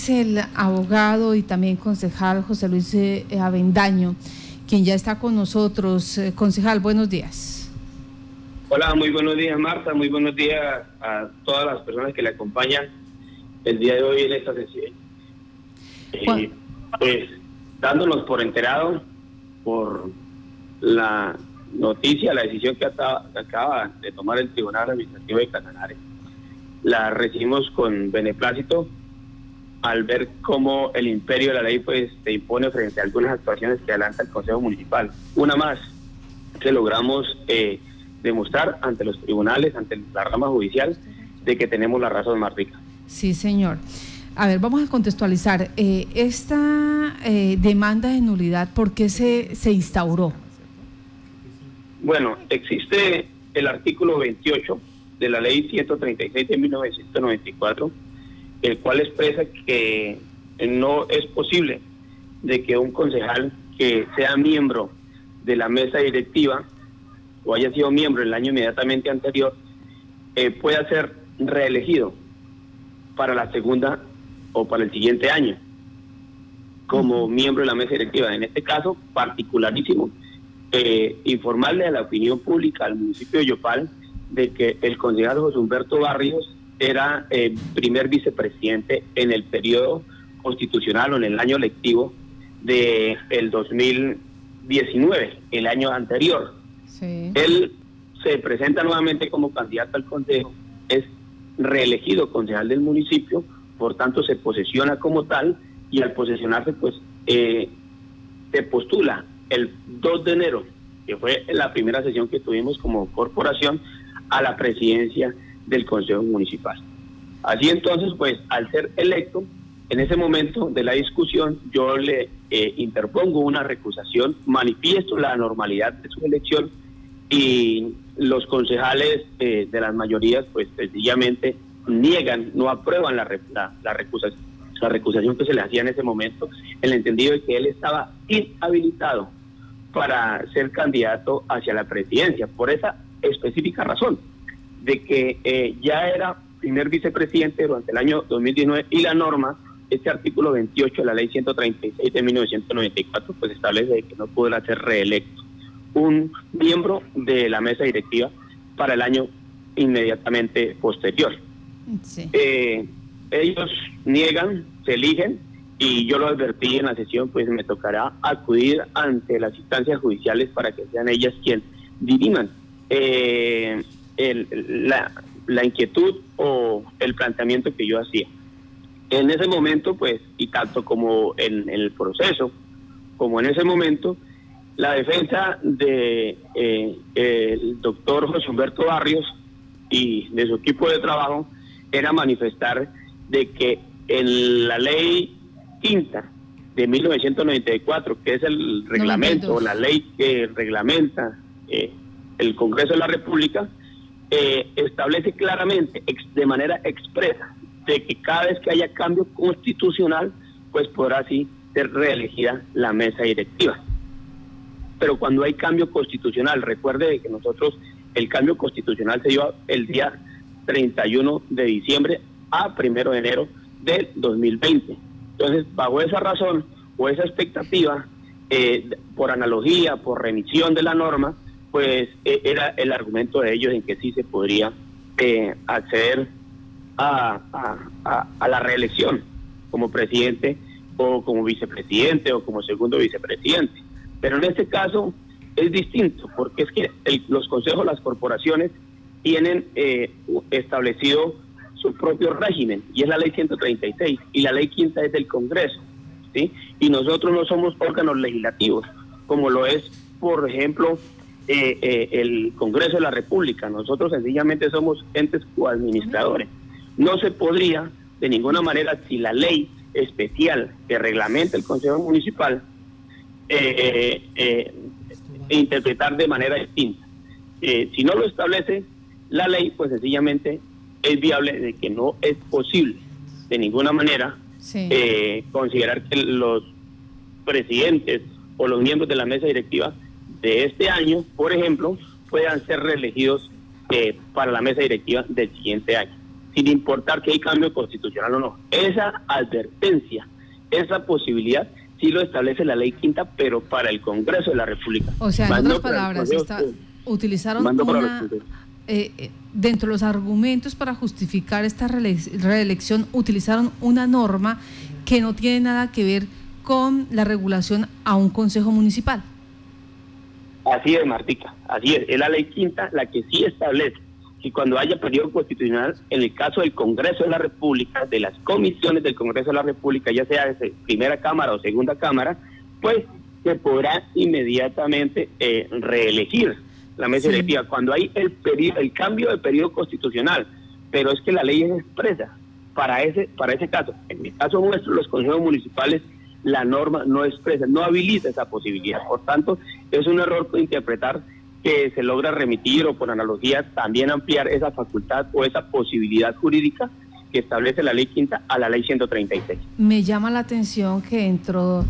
es el abogado y también concejal José Luis Avendaño, quien ya está con nosotros. Concejal, buenos días. Hola, muy buenos días, Marta, muy buenos días a todas las personas que le acompañan el día de hoy en esta sesión. Pues dándonos por enterado por la noticia, la decisión que acaba de tomar el Tribunal Administrativo de Casanare, la recibimos con beneplácito al ver cómo el imperio de la ley pues se impone frente a algunas actuaciones que adelanta el Consejo Municipal. Una más que logramos demostrar ante los tribunales, ante la rama judicial, de que tenemos la razón, Martica. Sí, señor. A ver, vamos a contextualizar. Esta demanda de nulidad, ¿por qué se instauró? Bueno, existe el artículo 28 de la ley 136 de 1994, el cual expresa que no es posible de que un concejal que sea miembro de la mesa directiva o haya sido miembro el año inmediatamente anterior pueda ser reelegido para la segunda o para el siguiente año como miembro de la mesa directiva. En este caso particularísimo, informarle a la opinión pública, al municipio de Yopal, de que el concejal José Humberto Barrios era primer vicepresidente en el periodo constitucional o en el año lectivo del 2019, el año anterior. Sí. Él se presenta nuevamente como candidato al consejo, es reelegido concejal del municipio, por tanto se posesiona como tal, y al posesionarse pues se postula el 2 de enero, que fue la primera sesión que tuvimos como corporación, a la presidencia del Consejo Municipal. Así entonces, pues, al ser electo, en ese momento de la discusión, yo le interpongo una recusación, manifiesto la anormalidad de su elección, y los concejales de las mayorías, pues, sencillamente niegan, no aprueban la recusación que se le hacía en ese momento, en el entendido de que él estaba inhabilitado para ser candidato hacia la presidencia, por esa específica razón, de que ya era primer vicepresidente durante el año 2019, y la norma, este artículo 28 de la ley 136 de 1994, pues establece que no podrá ser reelecto un miembro de la mesa directiva para el año inmediatamente posterior. Sí. Ellos niegan, se eligen, y yo lo advertí en la sesión, pues me tocará acudir ante las instancias judiciales para que sean ellas quienes diriman la inquietud o el planteamiento que yo hacía. En ese momento, pues, y tanto como en el proceso, como en ese momento, la defensa de el doctor José Humberto Barrios y de su equipo de trabajo era manifestar de que en la ley quinta de 1994, que es el reglamento, 92, la ley que reglamenta el Congreso de la República, establece claramente, de manera expresa, de que cada vez que haya cambio constitucional, pues podrá así ser reelegida la mesa directiva. Pero cuando hay cambio constitucional, recuerde que nosotros, el cambio constitucional se dio el día 31 de diciembre a 1 de enero del 2020. Entonces, bajo esa razón o esa expectativa, por analogía, por remisión de la norma, pues era el argumento de ellos en que sí se podría acceder a la reelección como presidente o como vicepresidente o como segundo vicepresidente. Pero en este caso es distinto, porque es que los consejos, las corporaciones tienen establecido su propio régimen, y es la ley 136, y la ley quinta es del Congreso, ¿sí? Y nosotros no somos órganos legislativos, como lo es, por ejemplo, el Congreso de la República. Nosotros sencillamente somos entes coadministradores. No se podría, de ninguna manera, si la ley especial que reglamenta el Consejo Municipal, interpretar de manera distinta. Si no lo establece la ley, pues sencillamente es viable de que no es posible de ninguna manera considerar que los presidentes o los miembros de la mesa directiva de este año, por ejemplo, puedan ser reelegidos para la mesa directiva del siguiente año. sin importar que hay cambio constitucional o no. Esa advertencia, esa posibilidad, sí lo establece la ley quinta, pero para el Congreso de la República. O sea, en otras palabras, utilizaron dentro de los argumentos para justificar esta reelección, utilizaron una norma que no tiene nada que ver con la regulación a un consejo municipal. Así es, Martica, así es la ley quinta la que sí establece que cuando haya periodo constitucional, en el caso del Congreso de la República, de las comisiones del Congreso de la República, ya sea de primera cámara o segunda cámara, pues se podrá inmediatamente reelegir la mesa directiva cuando hay el cambio de periodo constitucional, pero es que la ley es expresa para ese caso. En el caso nuestro, los consejos municipales, la norma no expresa, no habilita esa posibilidad. Por tanto, es un error interpretar que se logra remitir o por analogía también ampliar esa facultad o esa posibilidad jurídica que establece la ley quinta a la ley 136. Me llama la atención que dentro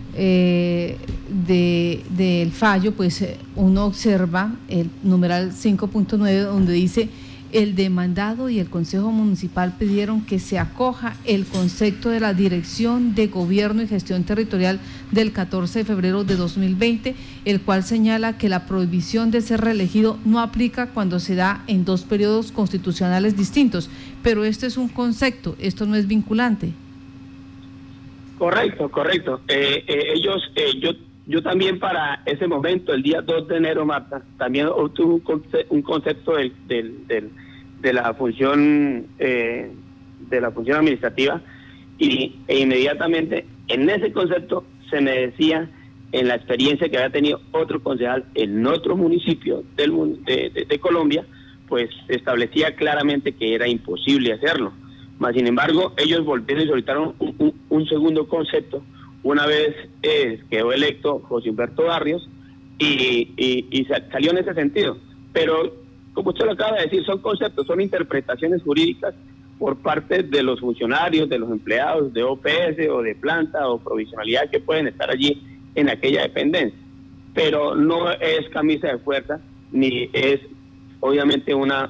del fallo, pues uno observa el numeral 5.9 donde dice: el demandado y el Consejo Municipal pidieron que se acoja el concepto de la Dirección de Gobierno y Gestión Territorial del 14 de febrero de 2020, el cual señala que la prohibición de ser reelegido no aplica cuando se da en dos periodos constitucionales distintos, pero este es un concepto, esto no es vinculante. Correcto. Yo también para ese momento, el día 2 de enero, Marta, también obtuve un concepto de la función administrativa e inmediatamente en ese concepto se me decía, en la experiencia que había tenido otro concejal en otro municipio de Colombia, pues establecía claramente que era imposible hacerlo. Mas, sin embargo, ellos volvieron y solicitaron un segundo concepto una vez quedó electo José Humberto Barrios y salió en ese sentido. Pero, como usted lo acaba de decir, son conceptos, son interpretaciones jurídicas por parte de los funcionarios, de los empleados de OPS o de planta o provisionalidad que pueden estar allí en aquella dependencia. Pero no es camisa de fuerza, ni es obviamente una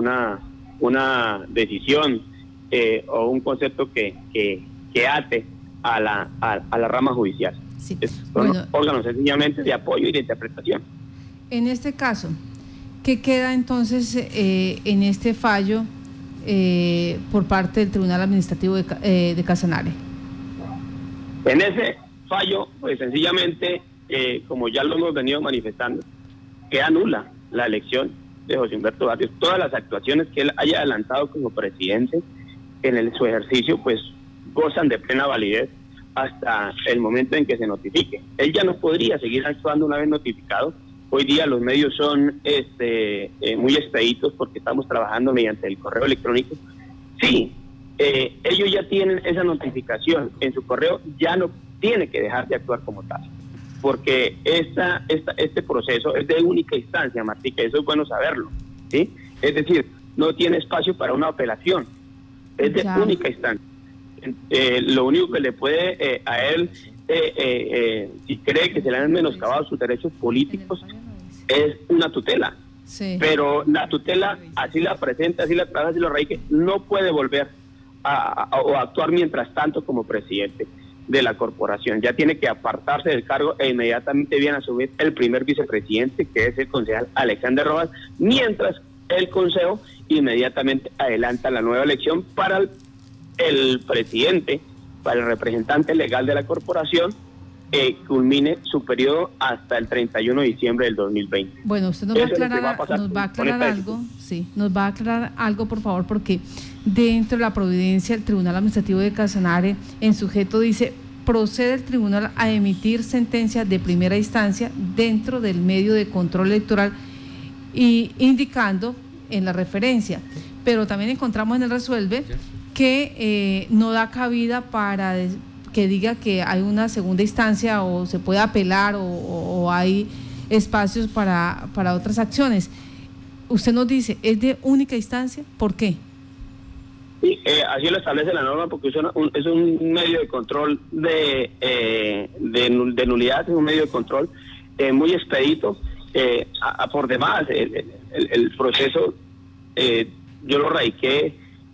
decisión o un concepto que ate a la rama judicial. Sí. Son órganos sencillamente de apoyo y de interpretación. En este caso, ¿qué queda entonces en este fallo por parte del Tribunal Administrativo de Casanare? En ese fallo, pues sencillamente, como ya lo hemos venido manifestando, queda nula la elección de José Humberto Barrios. Todas las actuaciones que él haya adelantado como presidente en su ejercicio, pues gozan de plena validez hasta el momento en que se notifique. Él ya no podría seguir actuando una vez notificado. Hoy día los medios son muy expeditos porque estamos trabajando mediante el correo electrónico. Sí, ellos ya tienen esa notificación en su correo, ya no tiene que dejar de actuar como tal, porque este proceso es de única instancia, Martica, eso es bueno saberlo, ¿sí? Es decir, no tiene espacio para una apelación, es de única instancia. Lo único que le puede a él, si cree que se le han menoscabado sus derechos políticos, es una tutela. Sí. Pero la tutela, así la presenta, así la trabaja, así lo radique, no puede volver a actuar mientras tanto como presidente de la corporación. Ya tiene que apartarse del cargo e inmediatamente viene a subir el primer vicepresidente, que es el concejal Alexander Rojas, mientras el consejo inmediatamente adelanta la nueva elección para el presidente, para el representante legal de la corporación, culmine su periodo hasta el 31 de diciembre del 2020. Bueno, usted nos va a aclarar algo, sí, nos va a aclarar algo, por favor, porque dentro de la providencia el Tribunal Administrativo de Casanare, en sujeto dice: procede el tribunal a emitir sentencia de primera instancia dentro del medio de control electoral, y indicando en la referencia, pero también encontramos en el resuelve que no da cabida para que diga que hay una segunda instancia o se puede apelar o hay espacios para otras acciones. Usted nos dice, ¿es de única instancia? ¿Por qué? Sí, así lo establece la norma, porque es un medio de control de nulidad, es un medio de control muy expedito. Por demás, el proceso yo lo radiqué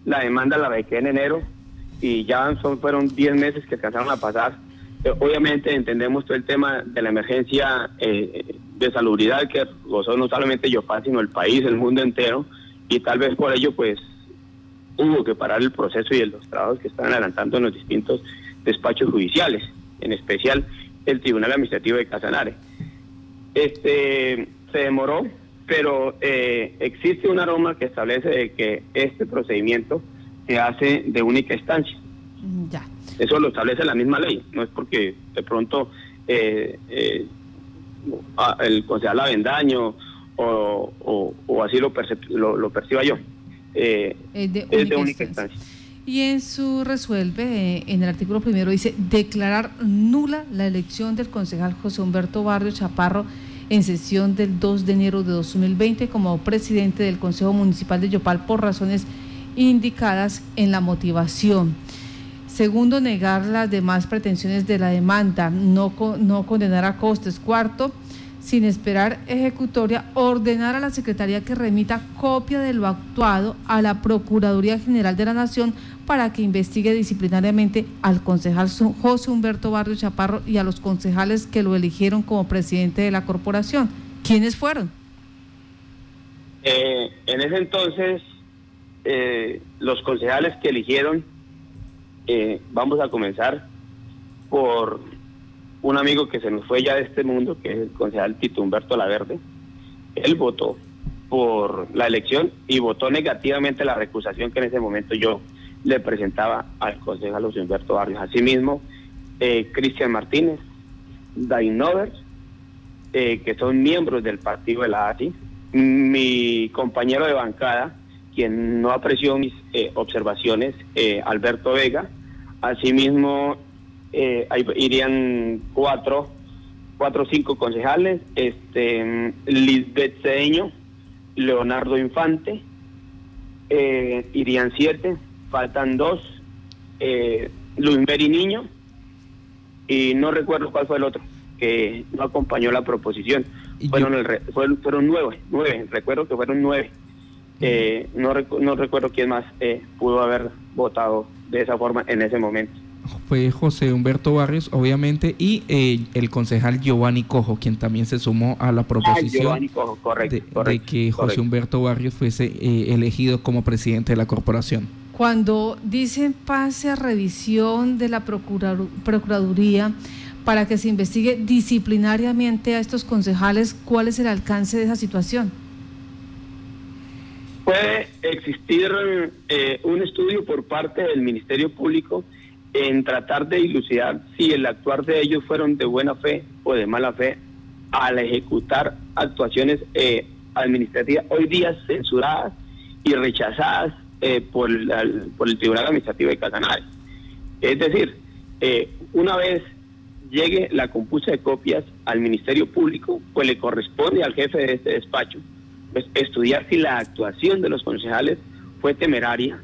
la demanda la bequé en enero y ya fueron 10 meses que alcanzaron a pasar. Obviamente entendemos todo el tema de la emergencia de salubridad que gozó no solamente Yopal, sino el país, el mundo entero, y tal vez por ello pues hubo que parar el proceso y los trabajos que están adelantando en los distintos despachos judiciales, en especial el Tribunal Administrativo de Casanare. Se demoró, pero existe una norma que establece de que este procedimiento se hace de única instancia. Ya. Eso lo establece la misma ley, no es porque de pronto el concejal Avendaño o así lo perciba yo. Es de única instancia. Y en su resuelve, en el artículo primero dice, declarar nula la elección del concejal José Humberto Barrios Chaparro en sesión del 2 de enero de 2020 como presidente del Consejo Municipal de Yopal por razones indicadas en la motivación. Segundo, negar las demás pretensiones de la demanda, no condenar a costes. Cuarto, sin esperar ejecutoria, ordenar a la Secretaría que remita copia de lo actuado a la Procuraduría General de la Nación para que investigue disciplinariamente al concejal José Humberto Barrios Chaparro y a los concejales que lo eligieron como presidente de la corporación. ¿Quiénes fueron? En ese entonces, los concejales que eligieron, vamos a comenzar por un amigo que se nos fue ya de este mundo, que es el concejal Tito Humberto Laverde. Él votó por la elección y votó negativamente la recusación que en ese momento yo le presentaba al concejal José Humberto Barrios. Asimismo, Cristian Martínez, Dain Novers, que son miembros del partido de la ASI, mi compañero de bancada, quien no apreció mis observaciones, Alberto Vega. Asimismo, ahí irían cuatro o cinco concejales, Lisbeth Cedeño, Leonardo Infante, irían 7, faltan 2, Luis Meri Niño, y no recuerdo cuál fue el otro, que no acompañó la proposición. Fueron 9, recuerdo que fueron 9. No recuerdo quién más pudo haber votado de esa forma en ese momento. Fue José Humberto Barrios, obviamente, y el concejal Giovanni Cojo, quien también se sumó a la proposición Cojo, correcto, de que José Humberto Barrios fuese elegido como presidente de la corporación. Cuando dicen pase a revisión de la Procuraduría para que se investigue disciplinariamente a estos concejales, ¿cuál es el alcance de esa situación? Puede existir un estudio por parte del Ministerio Público en tratar de dilucidar si el actuar de ellos fueron de buena fe o de mala fe al ejecutar actuaciones administrativas hoy día censuradas y rechazadas por el Tribunal Administrativo de Casanare. Es decir, una vez llegue la compulsa de copias al Ministerio Público, pues le corresponde al jefe de este despacho pues estudiar si la actuación de los concejales fue temeraria,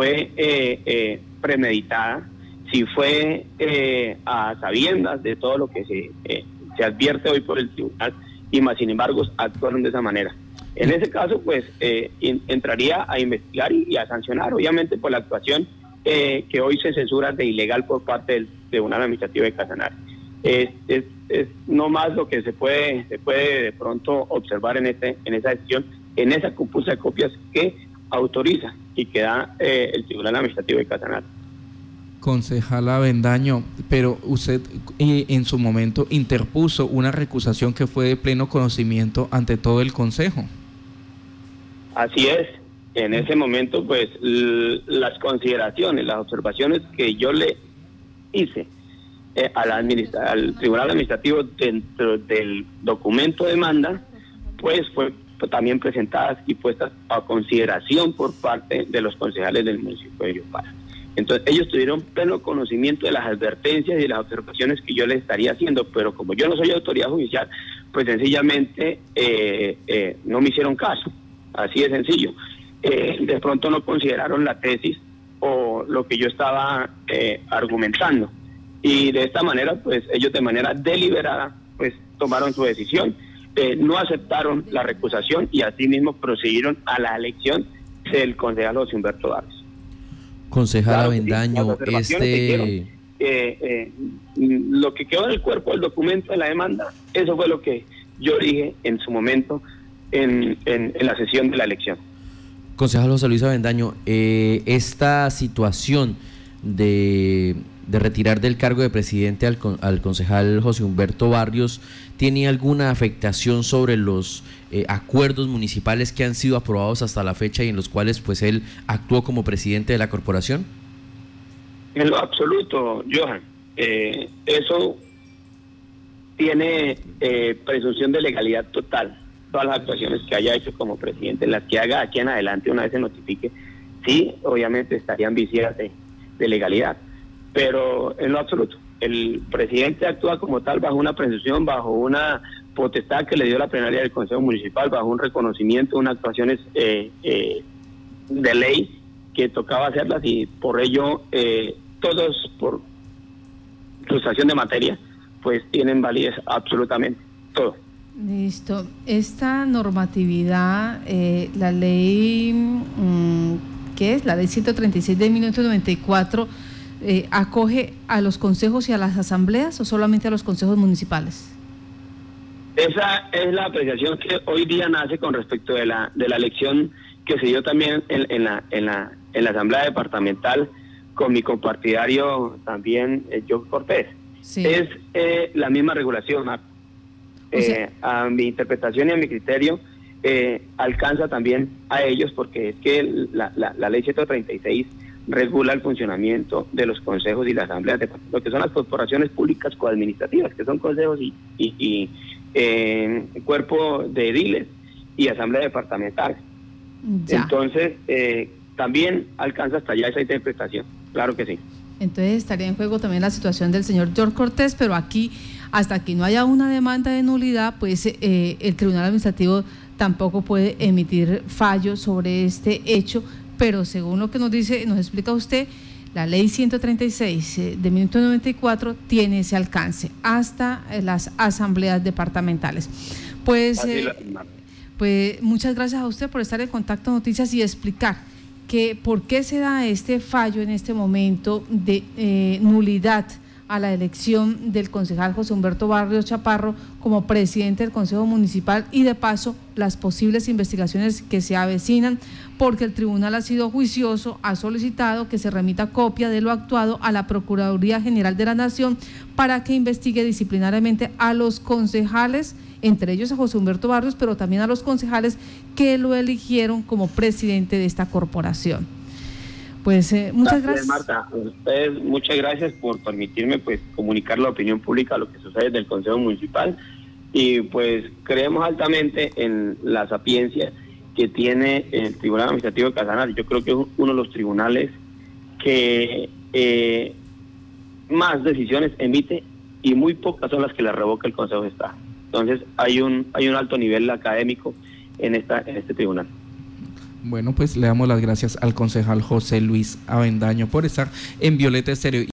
fue premeditada, si fue a sabiendas de todo lo que se advierte hoy por el tribunal, y más sin embargo actuaron de esa manera. En ese caso, pues entraría a investigar y a sancionar, obviamente, por la actuación que hoy se censura de ilegal por parte del Tribunal Administrativo de Casanare. Es no más lo que se puede de pronto observar en esa decisión, en esa compulsa de copias que autoriza y que da el Tribunal Administrativo de Casanare. Concejal Avendaño, pero usted en su momento interpuso una recusación que fue de pleno conocimiento ante todo el Consejo. Así es. En ese momento, pues, las consideraciones, las observaciones que yo le hice al Tribunal Administrativo dentro del documento de demanda, pues fue también presentadas y puestas a consideración por parte de los concejales del municipio de Yopal. Entonces ellos tuvieron pleno conocimiento de las advertencias y de las observaciones que yo les estaría haciendo, pero como yo no soy autoridad judicial, pues sencillamente no me hicieron caso, así de sencillo. De pronto no consideraron la tesis o lo que yo estaba argumentando, y de esta manera pues ellos de manera deliberada pues tomaron su decisión, no aceptaron la recusación y asimismo procedieron a la elección del concejal José Humberto Barrios. Concejal claro, Avendaño, lo que quedó en el cuerpo del documento de la demanda, eso fue lo que yo dije en su momento en la sesión de la elección. Concejal José Luis Avendaño, esta situación de retirar del cargo de presidente al concejal José Humberto Barrios, ¿tiene alguna afectación sobre los acuerdos municipales que han sido aprobados hasta la fecha y en los cuales pues él actuó como presidente de la corporación? En lo absoluto, Johan. Eso tiene presunción de legalidad total. Todas las actuaciones que haya hecho como presidente, las que haga aquí en adelante una vez se notifique, sí, obviamente estarían viciadas de legalidad, pero en lo absoluto. El presidente actúa como tal bajo una presunción, bajo una potestad que le dio la plenaria del Consejo Municipal, bajo un reconocimiento, unas actuaciones de ley que tocaba hacerlas, y por ello todos, por frustración de materia, pues tienen validez absolutamente todo. Listo. Esta normatividad, la ley, ¿qué es? La ley 136 de 1994, ¿acoge a los consejos y a las asambleas o solamente a los consejos municipales? Esa es la apreciación que hoy día nace con respecto de la elección que se dio también en la asamblea departamental con mi compartidario también, Joe Cortés. Sí. Es la misma regulación, Marta. A mi interpretación y a mi criterio alcanza también a ellos, porque es que la ley 136 regula el funcionamiento de los consejos y las asambleas de lo que son las corporaciones públicas coadministrativas, que son consejos y cuerpo de ediles y asamblea departamental. Ya. Entonces también alcanza hasta allá esa interpretación, claro que sí. Entonces estaría en juego también la situación del señor George Cortés, pero aquí, hasta que no haya una demanda de nulidad, pues el Tribunal Administrativo tampoco puede emitir fallos sobre este hecho, pero según lo que nos dice, nos explica usted, la ley 136 de 1994 tiene ese alcance hasta las asambleas departamentales. Pues muchas gracias a usted por estar en Contacto Noticias y explicar por qué se da este fallo en este momento de nulidad a la elección del concejal José Humberto Barrios Chaparro como presidente del Consejo Municipal, y de paso las posibles investigaciones que se avecinan, porque el tribunal ha sido juicioso, ha solicitado que se remita copia de lo actuado a la Procuraduría General de la Nación para que investigue disciplinariamente a los concejales, entre ellos a José Humberto Barrios, pero también a los concejales que lo eligieron como presidente de esta corporación. Pues muchas gracias. Marta, ustedes, muchas gracias por permitirme pues comunicar la opinión pública lo que sucede del Consejo Municipal, y pues creemos altamente en la sapiencia que tiene el Tribunal Administrativo de Casanare. Yo creo que es uno de los tribunales que más decisiones emite y muy pocas son las que le revoca el Consejo de Estado. Entonces hay un alto nivel académico en este tribunal. Bueno, pues le damos las gracias al concejal José Luis Avendaño por estar en Violeta Estéreo.